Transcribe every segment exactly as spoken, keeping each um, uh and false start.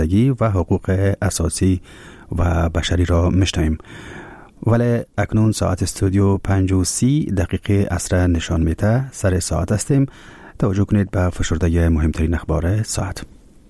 و حقوق اساسی و بشری را میشنویم. ولی اکنون ساعت استودیو پنج و سی دقیقه عصر نشان میده. سر ساعت هستیم. توجه کنید به فشرده مهمترین اخبار ساعت.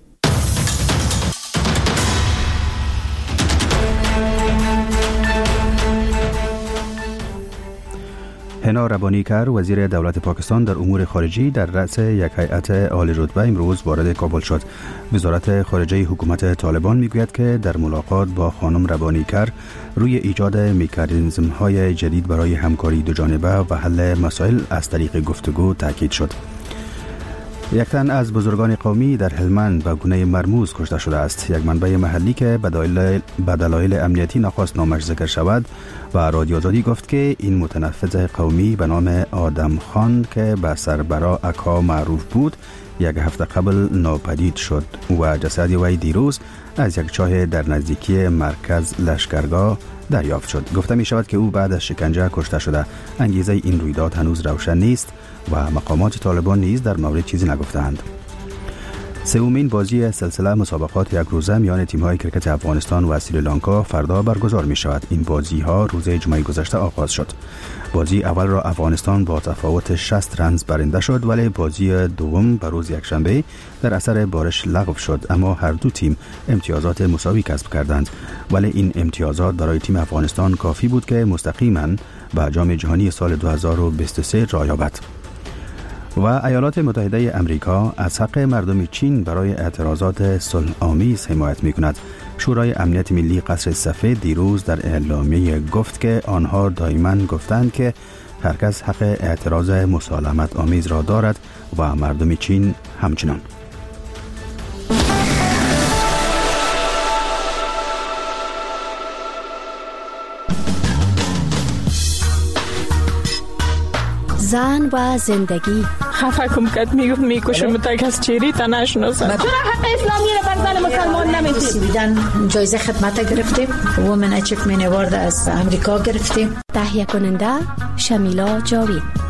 حنا ربانیکر وزیر دولت پاکستان در امور خارجی در رأس یک هیئت عالی رتبه امروز وارد کابل شد. وزارت خارجه حکومت طالبان میگوید که در ملاقات با خانم ربانیکر روی ایجاد مکانیزم های جدید برای همکاری دو جانبه و حل مسائل از طریق گفتگو تاکید شد. یک تن از بزرگان قومی در هلمند به گونه مرموز کشته شده است. یک منبع محلی که به دلایل امنیتی نخواست نامش ذکر شود و رادیو آزادی گفت که این متنفذ قومی به نام آدم خان که به سربرا اکا معروف بود یک هفته قبل ناپدید شد و جسد وی دیروز از یک چاه در نزدیکی مرکز لشکرگاه دریافت شد. گفته می شود که او بعد از شکنجه کشته شده. انگیزه این رویداد هنوز روشن نیست و مقامات طالبان نیز در مورد چیزی نگفتند. سومین بازی سلسله مسابقات یک روزه میان تیم‌های کرکت افغانستان و سریلانکا فردا برگزار می شود. این بازی‌ها روز جمعه گذشته آغاز شد. بازی اول را افغانستان با تفاوت شصت رنز برنده شد، ولی بازی دوم به روز یکشنبه در اثر بارش لغو شد، اما هر دو تیم امتیازات مساوی کسب کردند. ولی این امتیازات برای تیم افغانستان کافی بود که مستقیما به جام جهانی سال دو هزار و بیست و سه راه یابد. و ایالات متحده امریکا از حق مردم چین برای اعتراضات صلح‌آمیز حمایت می‌کند. شورای امنیت ملی قصر سفید دیروز در اعلامیه گفت که آنها دائما گفتند که هر کس حق اعتراض مسالمت آمیز را دارد و مردم چین همچنان. زن و زندگی. خفه کم کد میگفت میکشم تک از چیری تا نشناسم. چرا حق اسلامی رو بر زن مسلمان نمیدید؟ بیدن جایزه خدمت گرفتیم. وومن اچیومنت اوارد از امریکا گرفتیم. تهیه کننده شمیلا جاوید.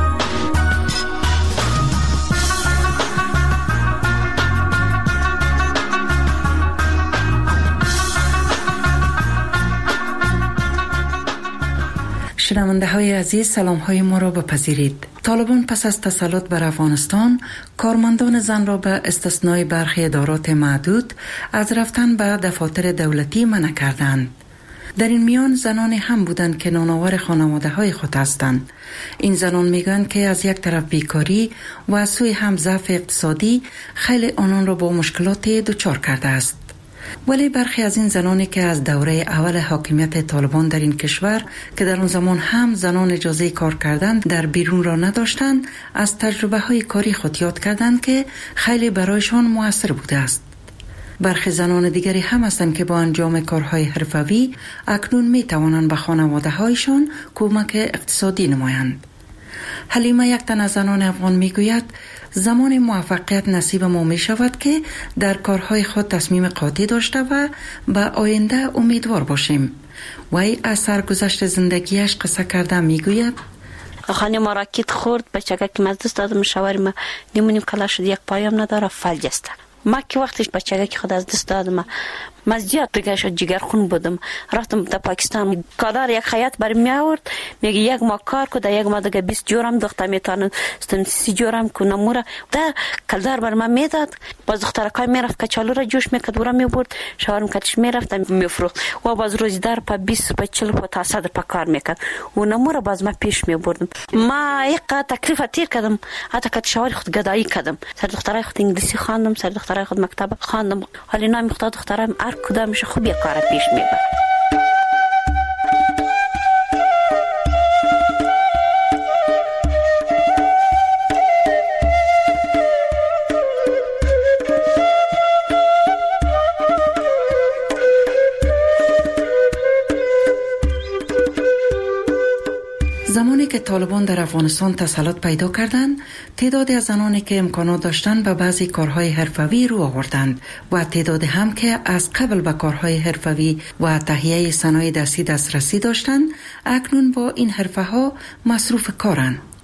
شنونده های عزیز، سلام های ما را بپذیرید. طالبان پس از تسلط بر افغانستان کارمندان زن را به استثنای برخی ادارات معدود از رفتن به دفاتر دولتی منع کردند. در این میان زنان هم بودند که نانآور خانواده های خود هستند. این زنان میگویند که از یک طرف بیکاری و از سوی هم ضعف اقتصادی خیلی آنان را با مشکلات دچار کرده است. ولی برخی از این زنانی که از دوره اول حاکمیت طالبان در این کشور که در اون زمان هم زنان اجازه کار کردند در بیرون را نداشتند، از تجربه های کاری خود یاد کردند که خیلی برایشان مؤثر بوده است. برخی زنان دیگری هم هستند که با انجام کارهای حرفوی اکنون می توانند به خانواده هایشان کمک اقتصادی نمایند. حلیمه، یک تن از زنان افغان، می گوید زمان موفقیت نصیب ما می شود که در کارهای خود تصمیم قاطع داشته و به آینده امیدوار باشیم. وی از سرگذشت زندگیش قصه کرده می گوید خانه ما راکت خورد، بچگه که مزدست دادم شوهر ما نیمونیم کلا شد، یک پایم نداره، فلج است. ما که وقتش بچگه که خود از دست دادم مزجات دیگه شد، جگر خون بودم، رفتم تا پاکستان. کادر یک خیاط بر می آورد، میگه یک ما کار کو، یک ما دیگه بیست جورم دختر میتونن استم سی جورم کو نموره ده کلدار بر من میداد. باز دختر کای میرفت کچالو را جوش میکرد، ورا میبرد شوهرم کتش میرفت میفروخت و باز روزدار په بیست په چهل په تا صد په کار میکرد و نموره باز ما پیش میبردم. ما یک تکلیف تیر کردم، حتی که شوهر خود گدایی کردم. سر دخترای خود انگلیسی خواندم، سر دخترای خود مکتب خواندم. حالا نام خود دخترم کدامش خوب یک کار پیش میبرد. زمانی که طالبان در افغانستان تسلط پیدا کردند، تعدادی از زنانی که امکانات داشتند به بعضی کارهای حرفوی رو آوردند و تعدادی هم که از قبل به کارهای حرفوی و تهیه صنایع دستی دسترسی داشتند، اکنون با این حرفه ها مصروف کارند.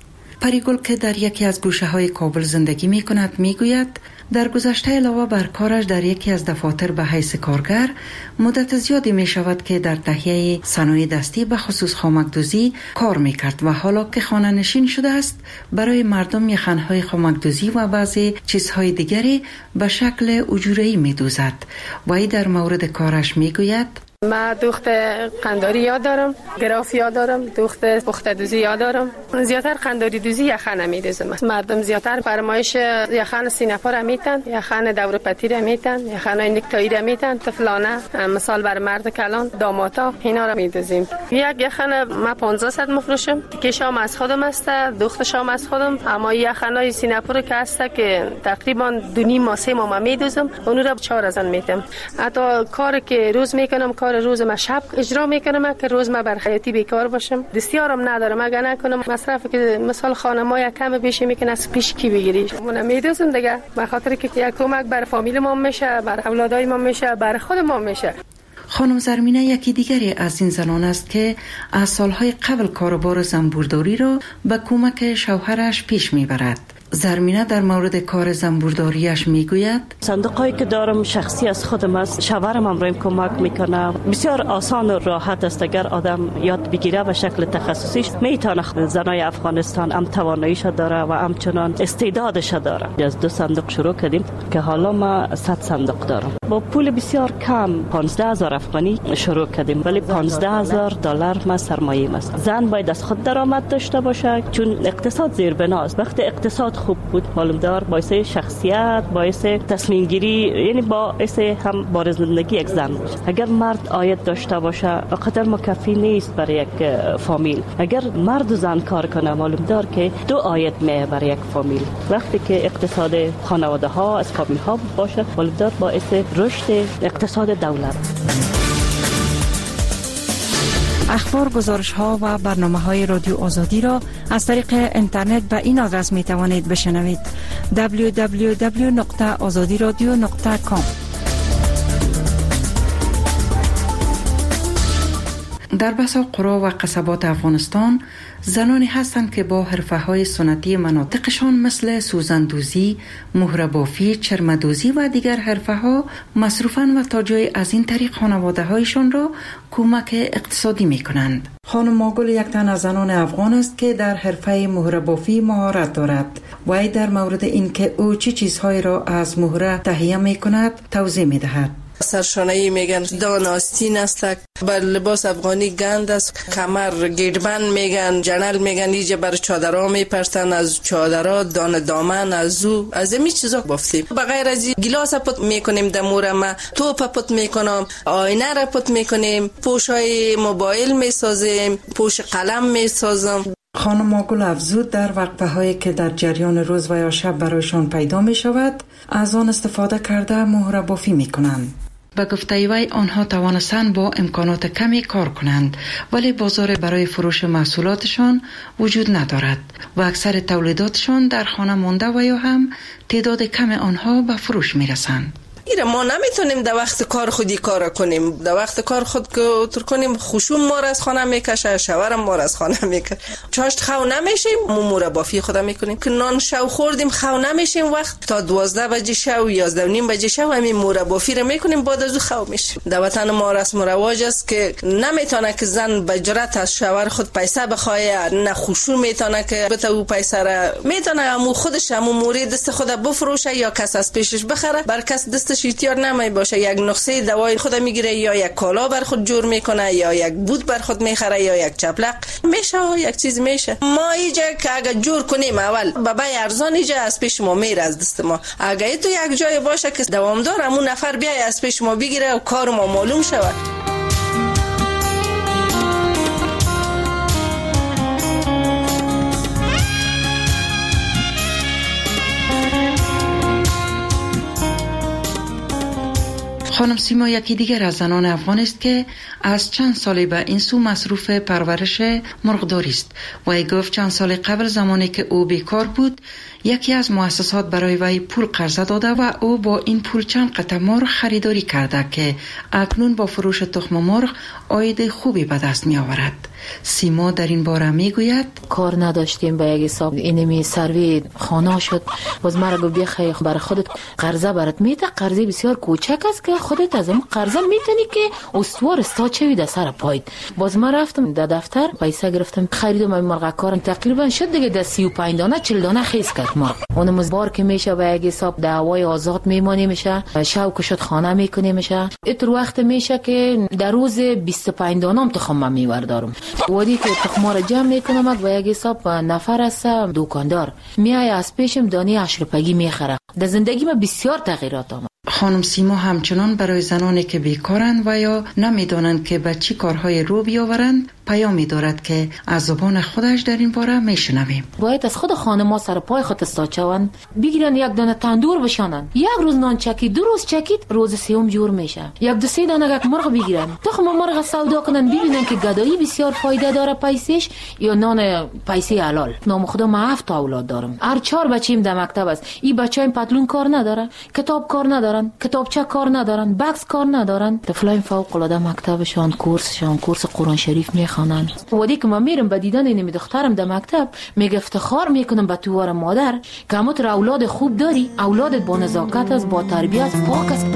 پریگل که در یکی از گوشه های کابل زندگی می کند می گوید در گذشته علاوه بر کارش در یکی از دفاتر به حیث کارگر مدت زیادی می شود که در تهیه صنایع دستی به خصوص خامکدوزی کار می کرد و حالا که خانه نشین شده است برای مردم یخنهای خامکدوزی و بعضی چیزهای دیگری به شکل اجوره‌ای می دوزد. و ای در مورد کارش می گوید من دوخت قنداری یاد دارم، گراف یاد دارم، دوخت پخته دوزی یاد دارم. زیاتر قنداری دوزی یخن میدوزم. مردم زیاتر فرمایش یخن سینه‌پا را میتن، یخن دور پتی را میتن، یخن نکتایی را میتن، طفلانه مثال بر مرد کلان، داماتا اینا را میدوزیم. یک یخن ما پانزده صد مفروشم که شام از خودم است، دوخت شام از خودم، اما یخنای سینه‌پا که است که تقریبا دو نیم ماه سه ماه میدوزم، اون را چهار هزار میتم. حتی کار که روز میکنم کار روز ما شب اجرا میکنم که روز ما بر حیاتی بیکار باشم، دستیارم ندارم، اگه نکنم مصرف که مثال خانه ما یک کم بشه میکنه از پیش کی بگیری. من میدوزم دیگه به خاطر که یک کمک بر فامیل ما میشه، بر اولادای ما میشه، بر خود ما میشه. خانم زرمینه یکی دیگری از این زنان است که از سالهای قبل کاروبار زنبورداری را به کمک شوهرش پیش میبرد. زرمینه در مورد کار زنبورداریش میگوید صندوقایی که دارم شخصی از خودم است، شوهرم هم رایم کمک میکنه. بسیار آسان و راحت است اگر آدم یاد بگیره به شکل تخصصیش میتونه. زنای افغانستان هم تواناییش داره و همچنان استعدادش داره. از دو صندوق شروع کردیم که حالا ما صد صندوق دارم. با پول بسیار کم پانزده هزار افغانی شروع کردیم، ولی پانزده هزار دلار ما سرمایه است. زن باید از خود درآمد داشته باشه چون اقتصاد زیربناست. وقتی اقتصاد خوب بود معلوم دار باعث شخصیت، باعث تصمیم گیری، یعنی باعث هم بار زندگی یک زن باشه. اگر مرد عاید داشته باشه قدر مکفی نیست برای یک فامیل. اگر مرد و زن کار کنه معلوم دار که دو عاید می برای یک فامیل. وقتی که اقتصاد خانواده ها از فامیل ها باشه معلوم دار باعث رشد اقتصاد دولت. اخبار، گزارش ها و برنامه های رادیو آزادی را از طریق اینترنت به این آدرس می توانید بشنوید: دبلیو دبلیو دبلیو دات آزادی رادیو دات کام. در بسا قرا و قصبات افغانستان زنانی هستند که با حرفه‌های سنتی مناطقشان مثل سوزندوزی، مهره‌بافی، چرمدوزی و دیگر حرفه‌ها مصروفند و تا جای از این طریق خانواده‌هایشان را کمک اقتصادی می‌کنند. خانم ماگل یک تن از زنان افغان است که در حرفه مهره‌بافی مهارت دارد و ای در مورد اینکه او چه چیزهایی را از مهره تهیه می‌کند توضیح می‌دهد. سرشانه‌ای میگن، دان آستین است، بر لباس افغانی گند است، کمر گیدبند میگن، جنل میگن، اینجا بر چادرها میپرستن، از چادرها دان دامن از زو از این چیزا بافتیم. بغیر از این گلاس پت میکنیم دمور ما، توپ پت میکنم، آینه را پت میکنیم، پوشای موبایل میسازیم، پوش قلم میسازم. خانم ماگل افزود در وقفه هایی که در جریان روز و یا شب برایشان پیدا می شود از آن استفاده کرده مهره بافی می کنند. به گفته وی آنها توانستند با امکانات کمی کار کنند ولی بازار برای فروش محصولاتشان وجود ندارد و اکثر تولیداتشان در خانه مانده و یا هم تعداد کم آنها به فروش می رسند. ایره ما نمیتونیم در وقت کار خودی کار کنیم. در وقت کار خود که کنیم خوشون ما را از خانه میکشه، شوهرم ما را از خانه میکشه. چاشت خو نمیشیم، مهره بافی خدا میکنیم که نان شو خوردیم خو نمیشیم، وقت تا دوازده بجه شو یازده و نیم بجه شو همین مهره بافی را میکنیم، بعد از خو میشیم. در وطن ما رسم و رواج است که نمیتونه که زن به جرات از شوهر خود پیسه بخواه، نه خوشون میتونه که بته او پیسه را میتونه همو خودش همو موری دست خود بفروشه یا کس از پیشش بخره، بر کس دست شیتیار نمی باشه. یک نسخه دوای خود میگیره یا یک کالا بر خود جور میکنه یا یک بود بر خود میخره یا یک چپلق میشه یک چیز میشه. ما اینجا که اگه جور کنیم اول بابا ارزان اینجا از پیش ما میره از دست ما. اگه تو یک جای باشه که دوامدار همون نفر بیای از پیش ما بگیره و کار ما معلوم شود. خانم سیما یکی دیگر از زنان افغان است که از چند سال به این سو مصروف پرورش مرغداری است و ای گفت چند سال قبل زمانی که او بیکار بود یکی از مؤسسات برای وی پول قرضه داده و او با این پول چند قطع مرغ خریداری کرده که اکنون با فروش تخم مرغ عاید خوبی به دست می آورد. سیما در این باره می گوید کار نداشتیم به یک حساب اینمی سروی خانه شد باز مرا گفت بخیر برای خودت قرضه برات میده قرضه بسیار کوچک است که خودت از اون قرضه میتونی که استوار استا چوی در سر پایت. باز من رفتم در دفتر پیسه گرفتم خریدم این مرغ کارم تقریبا شد دیگه در سی و پنج دانه چهل دانه خیس کرد مرغ. اونم از بار که میشه به یک حساب در هوای آزاد میمونی میشه شوق شد خانه میکنی میشه اتر وقت میشه که در روز بیست و پنج دانه تخم میوردارم ودی که تخمار جمع میکنم و یک حساب نفر است دکاندار میای از پیشم دانی اشرپگی میخره. در زندگی من بسیار تغییرات آمد. خانم سیما همچنان برای زنانی که بیکارند و یا نمیدانند که به چی کارهای رو بیاورند پیامی دارد که از زبان خودش در این باره میشنویم. باید از خود خانم‌ها سر پای خود استاد بگیرن یک دانه تندور بشانن یک روز نان چکید دو روز چکید روز سوم جور میشه یک دو سه دانه یک مرغ بگیرن تخم مرغ سودا کنن ببینن که گدایی بسیار فایده داره پیسش یا نان پیسه حلال. نام خدا ما هفت اولاد دارم هر چهار بچه‌ام در مکتب است. این بچه‌ام پتلون کار نداره کتاب کار ندارن کتابچه کار ندارن بکس کار ندارن. طفلای فوق العاده مکتبشان کورسشان کورس قرآن شریف میخوانن. ودی که من میرم به دیدن این دخترم در مکتب میگه افتخار میکنم به توار مادر که همت اولاد خوب داری اولادت با نزاکت است با تربیت پاک است.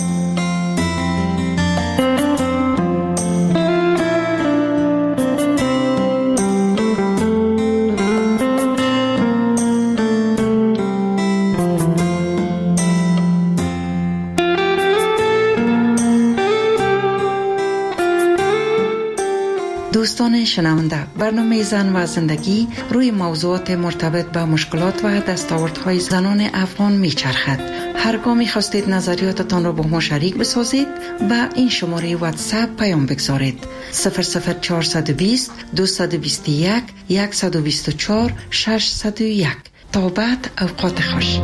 دوستان شنونده برنامه زن و زندگی روی موضوعات مرتبط با مشکلات و دستاوردهای زنان افغان میچرخد. هرگاه میخواستید نظریاتتان را با ما شریک بسازید با این شماره واتساپ پیام بگذارید صفر صفر چهارصد و بیست دویست و بیست و یک صد و بیست و چهار ششصد و یک. تا بعد اوقات خوش.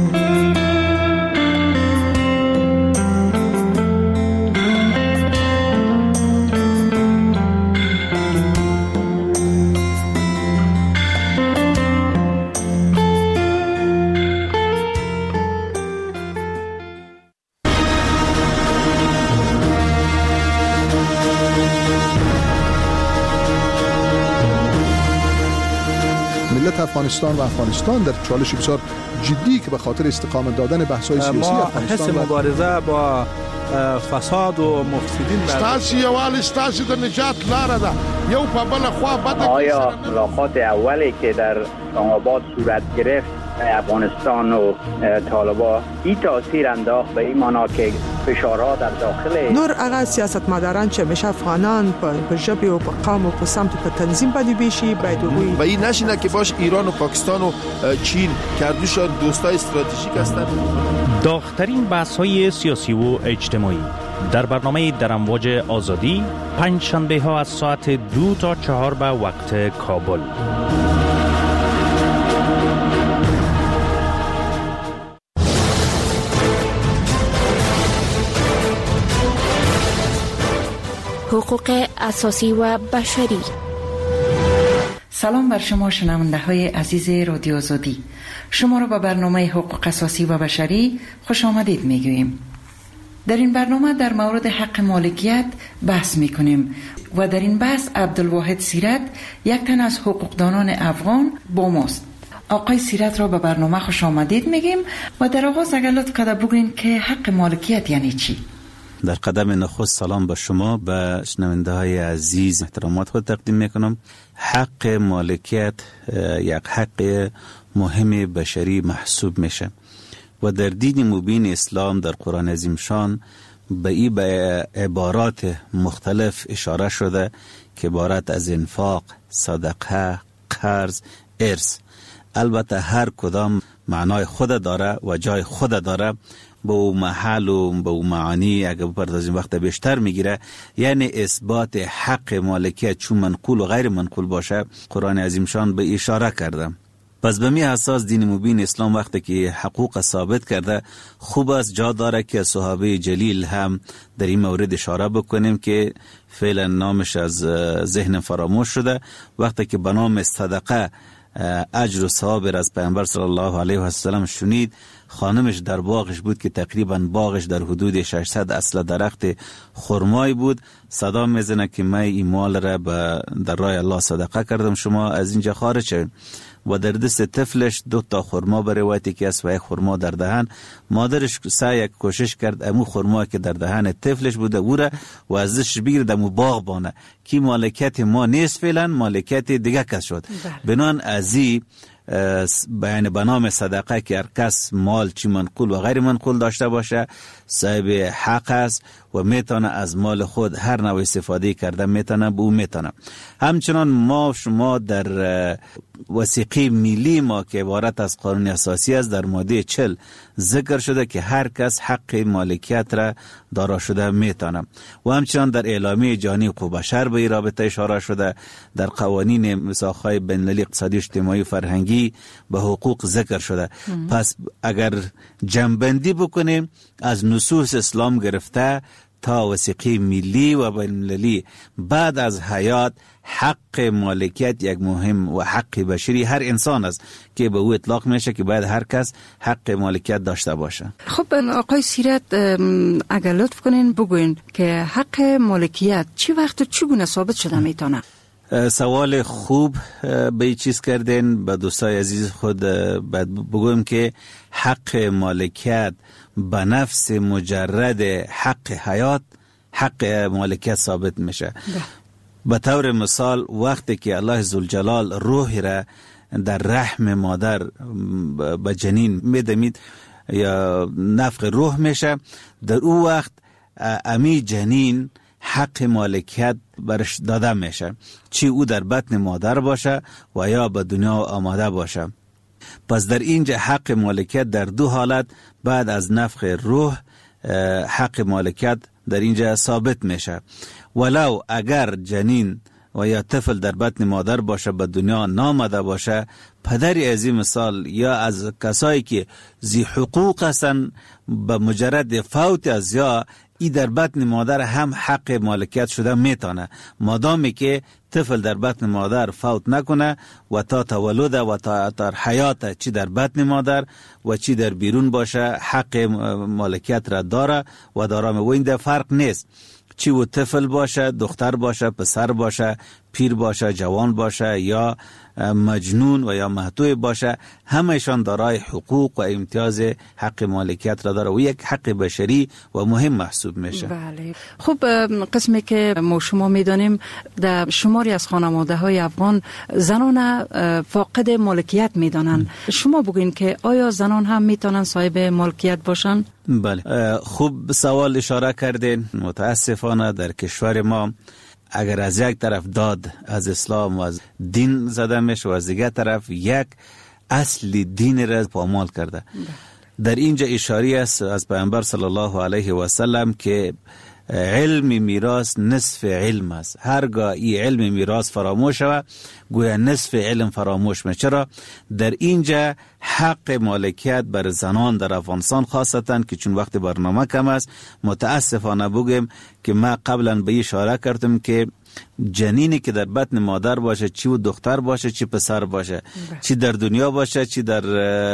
افغانستان و افغانستان در چالش بسیار جدی که به خاطر استقامت دادن بحث‌های سیاسی افغانستان حس مبارزه با فساد و مفسدین ستاسي یوال ستاسي د نجات لاره ده یو په بل خوا بده. آیا ملاقات اولی که در اسلام آباد صورت گرفت افغانستان و طالبان این تاثیر انداخت به این معنا که فشارها در داخل نور هغه سیاستمداران چې همیشه افغانان په ژبه او په قوم او په سمت په تنظیم باندې بیشي باید وي و این نشینه که باش ایران و پاکستان و چین کردوشان دوستای استراتژیک هستند. داغ‌ترین بحث‌های سیاسی و اجتماعی در برنامه در امواج آزادی پنج شنبه ها از ساعت دو تا چهار به وقت کابل. حقوق اساسی و بشری. سلام بر شما شنونده های عزیز رادیو آزادی. شما را به برنامه حقوق اساسی و بشری خوش آمدید میگوییم. در این برنامه در مورد حق مالکیت بحث میکنیم و در این بحث عبدالواحد سیرت یک تن از حقوقدانان افغان با ماست. آقای سیرت را به برنامه خوش آمدید میگیم و در آغاز اگر لطف کرده بگویید که حق مالکیت یعنی چی؟ در قدم نخست سلام به شما به شنونده های عزیز احترامات خود تقدیم میکنم. حق مالکیت یک حق مهم بشری محسوب میشه و در دین مبین اسلام در قرآن عظیم شان به این به عبارات مختلف اشاره شده که عبارت از انفاق، صدقه، قرض، ارث. البته هر کدام معنای خود داره و جای خود داره، با او محل و با او معانی اگه بپردازیم وقت بیشتر میگیره. یعنی اثبات حق مالکیت چون منقول و غیر منقول باشه قرآن عظیم شان به اشاره کرده. پس به می اساس دین مبین اسلام وقتی که حقوق ثابت کرده، خوب است جا داره که صحابه جلیل هم در این مورد اشاره بکنیم که فعلا نامش از ذهن فراموش شده. وقتی که به نام صدقه اجر و ثواب از پیامبر صلی الله علیه و سلم شنید، خانمش در باغش بود که تقریبا باغش در حدود ششصد اصل درخت خرمای بود. صدا میزنه که من این مال را در راه الله صدقه کردم، شما از اینجا خارج شوید. و در دست طفلش دو تا خرما به روایتی که است و یک خرما در دهن. مادرش سعی کوشش کرد امو خرما که در دهن طفلش بوده او را و ازش بگیرد امو باغ بانه که مالکیت ما نیست، فعلا مالکیت دیگه کس شد. بنان ازی بیان به نام صدقه که هر کس مال چی منقول و غیر منقول داشته باشه صاحب حق است و میتونه از مال خود هر نوع استفاده کرده میتونه به او میتونه. همچنان ما شما در وثیقه ملی ما که عبارت از قانون اساسی است در ماده چهل ذکر شده که هر کس حق مالکیت را دارا شده میتونه و همچنان در اعلامیه جهانی حقوق بشر به این رابطه اشاره شده. در قوانین میثاق‌های بین‌المللی اقتصادی اجتماعی و فرهنگی به حقوق ذکر شده. ام. پس اگر جمع‌بندی بکنیم از نصوص اسلام گرفته تا وثیقه ملی و بین‌المللی بعد از حیات، حق مالکیت یک مهم و حق بشری هر انسان است که به او اطلاق میشه که باید هر کس حق مالکیت داشته باشه. خب آقای سیرت اگر لطف کنین بگوین که حق مالکیت چی وقت و چگونه ثابت شده میتونه؟ سوال خوب به این چیز کردین. به دوستای عزیز خود بگویم که حق مالکیت به نفس مجرد حق حیات حق مالکیت ثابت میشه. به طور مثال وقتی که الله ذوالجلال روح را در رحم مادر به جنین میدمید یا نفخ روح میشه، در او وقت امی جنین حق مالکیت برش داده میشه، چی او در بطن مادر باشه و یا به دنیا آماده باشه. پس در اینجا حق مالکیت در دو حالت بعد از نفخ روح حق مالکیت در اینجا ثابت میشه. ولو اگر جنین و یا طفل در بطن مادر باشه به دنیا نامده باشه، پدری از این مثال یا از کسایی که ذی حقوق هستن به مجرد فوت از یا ای در بطن مادر هم حق مالکیت شده میتونه، مادامی که طفل در بطن مادر فوت نکنه و تا تولد و تا تا حیات چی در بطن مادر و چی در بیرون باشه حق مالکیت را داره و دارم. و این در فرق نیست چی و طفل باشه، دختر باشه، پسر باشه، پیر باشه، جوان باشه یا مجنون و یا محتوی باشه، همهشان دارای حقوق و امتیاز حق مالکیت را داره و یک حق بشری و مهم محسوب میشه. بله. خب قسمی که ما شما میدانیم در شماری از خانواده های افغان زنان فاقد مالکیت میدانند. شما بگوین که آیا زنان هم میتونن صاحب مالکیت باشن؟ بله، خوب سوال اشاره کردین. متاسفانه در کشور ما اگر از یک طرف داد از اسلام و از دین زده میشه و از دیگر طرف یک اصل دین را پامال کرده. در اینجا اشاره است از پیامبر صلی الله علیه و سلم که علم میراث نصف علم است. هرگاه این علم میراث فراموش شود گویا نصف علم فراموش میشه. چرا؟ در اینجا حق مالکیت بر زنان در افغانستان خاصتا که چون وقت برنامه کم است متاسفانه بگم که ما قبلا به اشاره کردم که جنینی که در بطن مادر باشه، چی و دختر باشه چی پسر باشه، چی در دنیا باشه چی در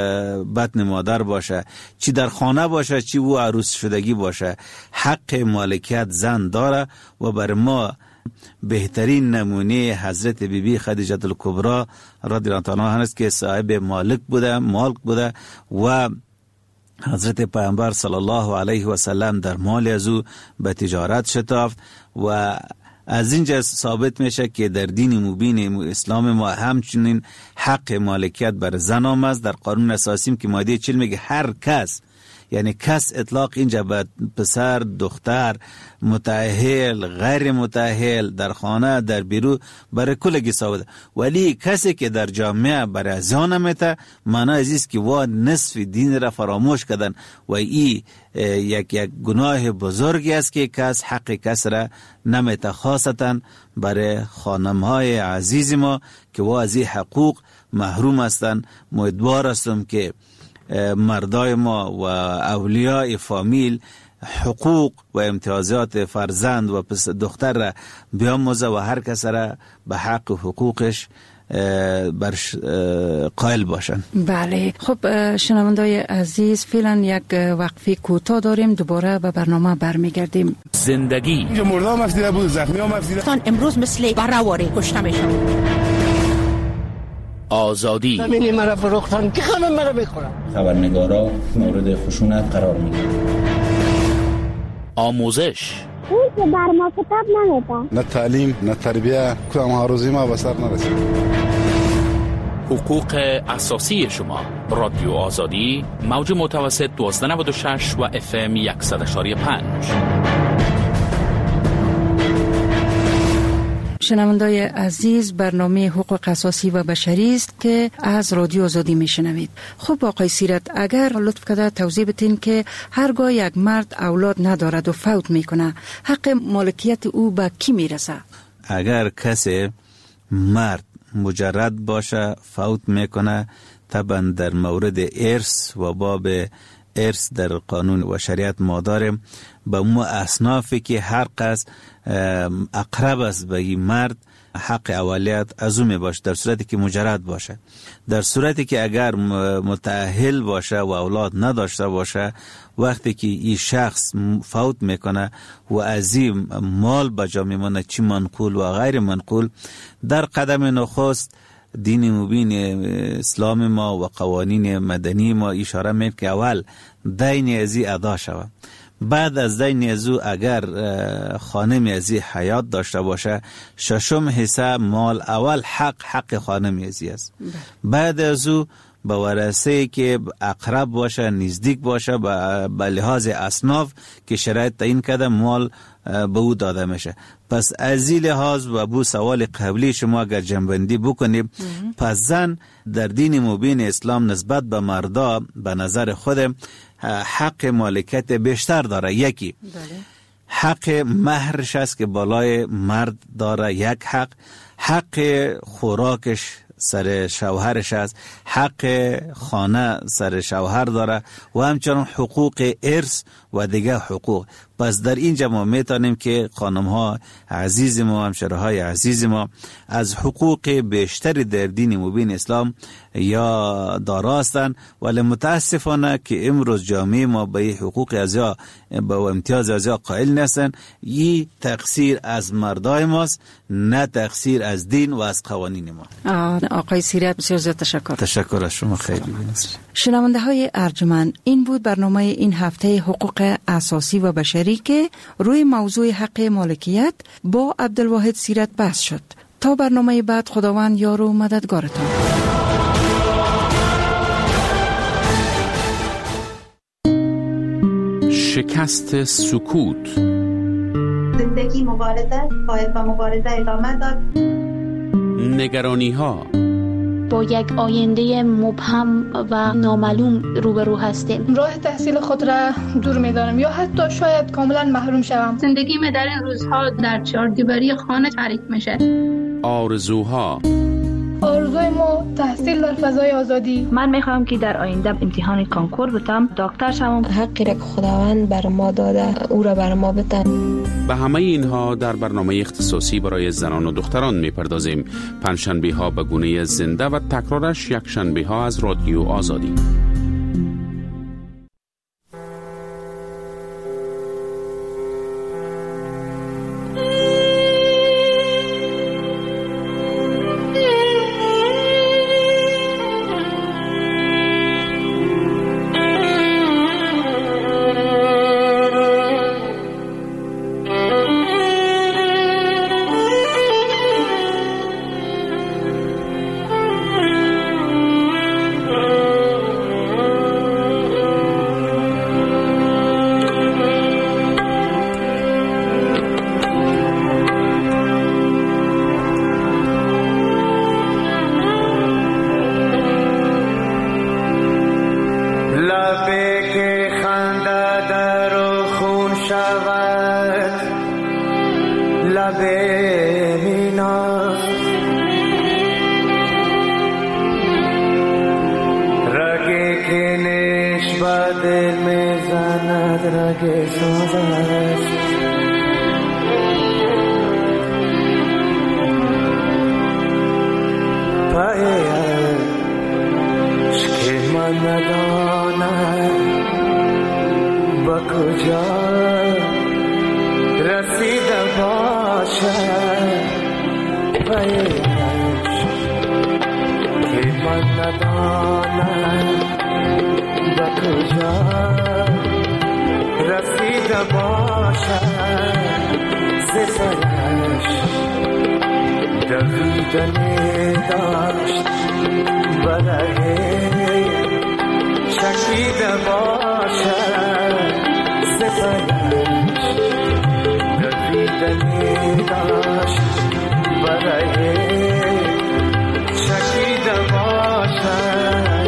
بطن مادر باشه، چی در خانه باشه چی و عروس شدگی باشه، حق مالکیت زن داره. و بر ما بهترین نمونه حضرت بی بی خدیجه الکبری رضی الله عنها هست که صاحب مالک بوده مالک بوده و حضرت پیامبر صلی الله علیه و سلم در مال از او به تجارت شتافت و از اینجا ثابت میشه که در دین مبین اسلام ما همچنین حق مالکیت بر زن هم است. در قانون اساسی که ماده چهل میگه هر کس، یعنی کس اطلاق اینجا به پسر، دختر، متأهل، غیر متأهل، در خانه، در بیرون برای کلگی ثابت. ولی کسی که در جامعه برای زیان میته معنی عزیز که وا نصف دین را فراموش کردن و ای یک یک گناه بزرگی است که کس حق کس را نمیته، خاصتا برای خانمهای عزیز ما که وا از این حقوق محروم هستند. امیدوار هستم که مردای ما و اولیاء فامیل حقوق و امتیازات فرزند و پس دختر را بیاموزه و هر کس را به حق و حقوقش برش قائل باشن. بله، خب شنوندای عزیز، فعلا یک وقفه کوتاه داریم، دوباره به برنامه برمیگردیم. زندگی اینجا مرده هم افزیده بود، زخمی هم افزیده. امروز مثل برآواره کشته میشم. آزادی زمینی مرا فروختن که خانم مرا بخورم. خبرنگارا مورد خشونت قرار میگیرن. آموزش اون که بر ما کتاب نمیده. نه تعلیم نه تربیه، کدام هاروزی ما به سر نرسید. حقوق اساسی شما. رادیو آزادی، موج متوسط دوازده نود و شش و اف ام صد و یک و پنج. شنوندای عزیز، برنامه حقوق اساسی و بشری است که از رادیو آزادی میشنوید. خب آقای سیرت، اگر لطف کرده توضیح بدین که هرگاه یک مرد اولاد ندارد و فوت میکنه، حق مالکیت او به کی میرسه؟ اگر کسی مرد مجرد باشه فوت میکنه، طبعا در مورد ارث و باب ارث در قانون و شریعت ما داریم، به مو اصنافی که هر قصد اقرب است به این مرد حق اولیت از او می باشه، در صورتی که مجرد باشه. در صورتی که اگر متأهل باشه و اولاد نداشته باشه، وقتی که این شخص فوت میکنه و از این مال بجا میمونه، چی منقول و غیر منقول، در قدم نخست دین مبین اسلام ما و قوانین مدنی ما اشاره میکنه که اول دین ازی ادا شود. بعد از دین ازو اگر خانم ازی حیات داشته باشه، ششم حصه مال اول حق حق خانم ازی است. بعد ازو به ورثه که اقرب باشه، نزدیک باشه، به لحاظ اصناف که شرایط تعیین کرده مال به او داده میشه. پس از این لحاظ و بو سوال قبلی شما اگر جنبندی بکنیم، پس زن در دین مبین اسلام نسبت به مردا به نظر خودم حق مالکیت بیشتر داره. یکی حق مهرش است که بالای مرد داره، یک حق حق خوراکش سر شوهرش است، حق خانه سر شوهر داره و همچنان حقوق ارث و دیگه حقوق. پس در اینجا ما میتونیم که خانم ها عزیز ما، همشره های عزیز ما از حقوق بیشتری در دین مبین اسلام یا داراستن، ولی متاسفانه که امروز جامعه ما به حقوق ازیا به امتیاز ازیا قائل نیستن. این تقصیر از مردای ماست، نه تقصیر از دین و از قوانین ما. آقای سیرت، بسیار زیاد تشکر. تشکر از شما، خیلی ممنون. شنونده های ارجمند، این بود برنامه این هفته حقوق اساسی و بشری که روی موضوع حق مالکیت با عبدالواحد سیرت بحث شد. تا برنامه بعد، خداوند یار و مددگارتان. شکست سکوت. زندگی مبارزه، باید با مبارزه ادامه داد. نگرانی ها. با یک آینده مبهم و نامعلوم روبرو هستیم. راه تحصیل خود را دور می‌دانم یا حتی شاید کاملا محروم شوم. زندگی من در این روزها در چهار دیواری خانه تعریف میشه. آرزوها. آرزوی ما تحصیل در فضای آزادی. من میخوام که در آینده امتحان کانکور بتم، دکتر شوم. حقی را که خداوند بر ما داده او را بر ما بتن. به همه اینها در برنامه اختصاصی برای زنان و دختران میپردازیم. پنجشنبه ها به گونه زنده و تکرارش یک شنبه ها از رادیو آزادی. بدرگ ساز است پایش که من ندانم با کجا رسیده باشد پایش که من ندانم با کجا رسیده باشد سفرش دویدنی داشت برای چکیده باشد سفرش دویدنی داشت برای چکیده باشد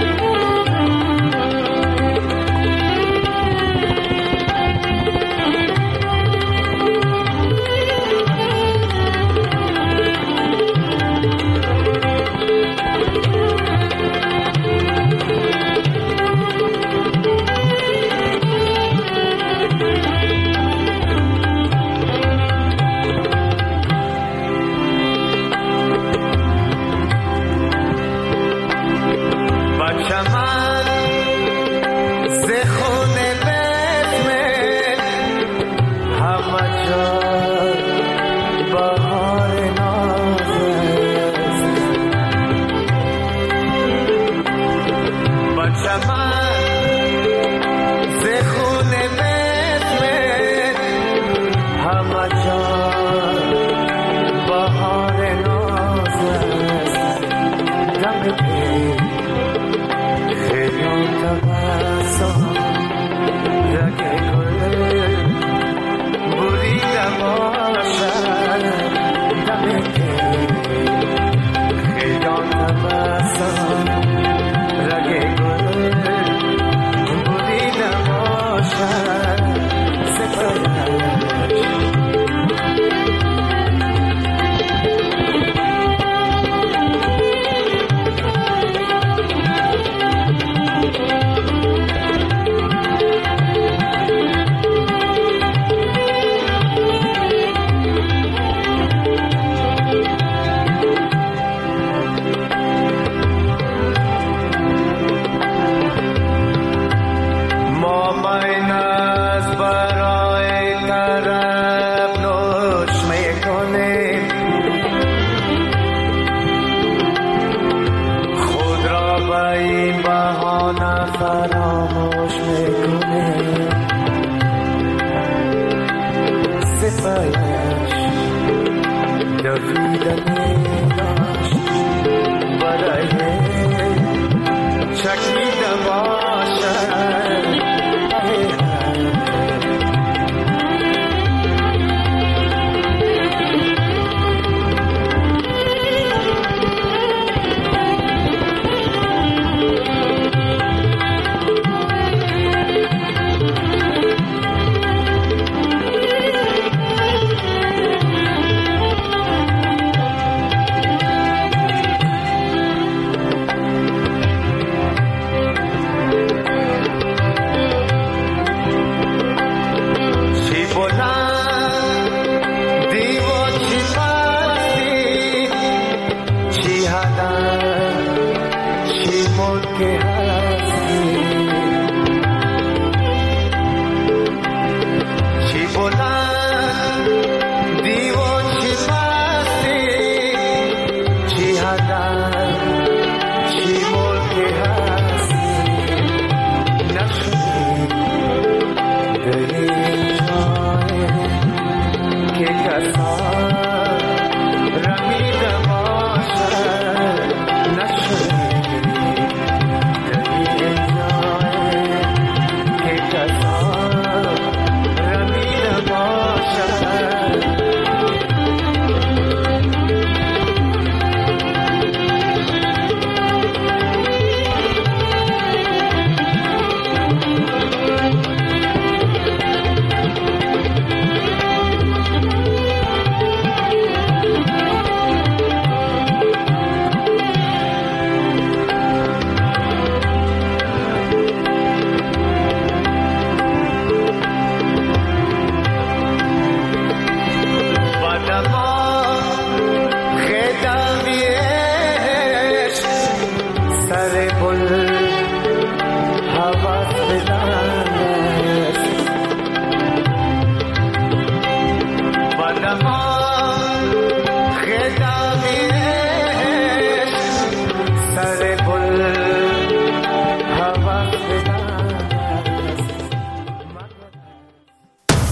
فراموش میکنه سپاهی